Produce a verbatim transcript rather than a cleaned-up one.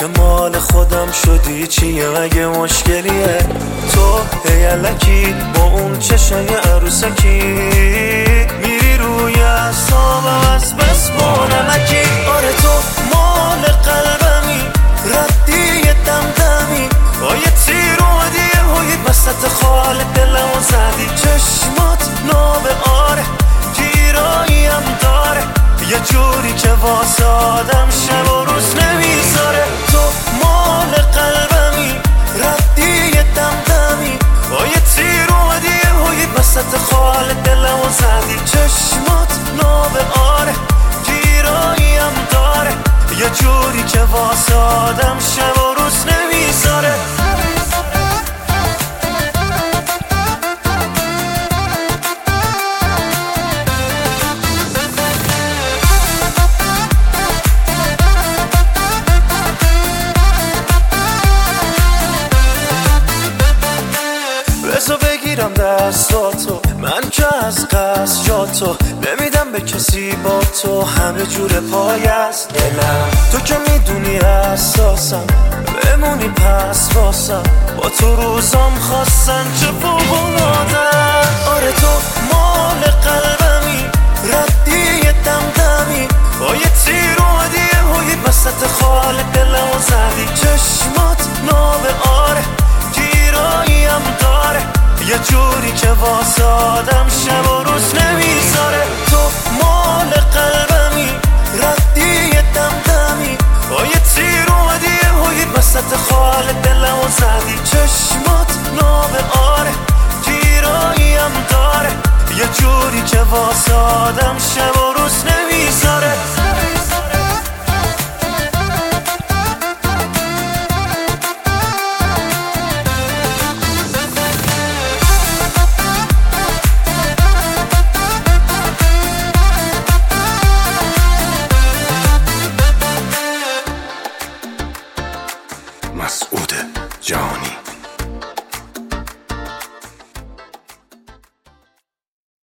که مال خودم شدی چیه مگه مشکلیه؟ تو هیلکی با اون چشای عروسکی میری روی اعصابم از بس با نمکی. آره تو مال قلبمی، ردی دمدمی، با یه تیر اومدی هوی وسط خال دلمو زدی. چشمات ناب آره گیراییم داره، یه جوری که واسه آدم شب و روز نمیذاره. تو مال قلبمی، ردی دمدمی، با یه تیر اومدی هوی وسط خال دلمو زدی. چشمات ناب آره گیراییم داره، یه جوری که واسه آدم شب و روز نمیذاره. بذار بگیرم دستاتو، من که از قصد جاتو نمیدم به کسی، با تو همه جور پای است دلم. تو که میدونی اساسم بمونی پس واسم، با تو روزام خواستن چه فوق‌العاده‌ام. آره تو مال قلبمی، ردی دمدمی، با یه تیر اومدی هوی وسط خال دلمو زدی. چشمات ناب آره گیراییم داره، یه جوری که واسه آدم شب و روز نمیذاره. تو مال قلبمی، ردی دمدمی، با یه تیر اومدی هوی وسط خال دلمو زدی. چشمات ناب آره گیراییم داره، یه جوری که واسه آدم شب و روز نمیذاره.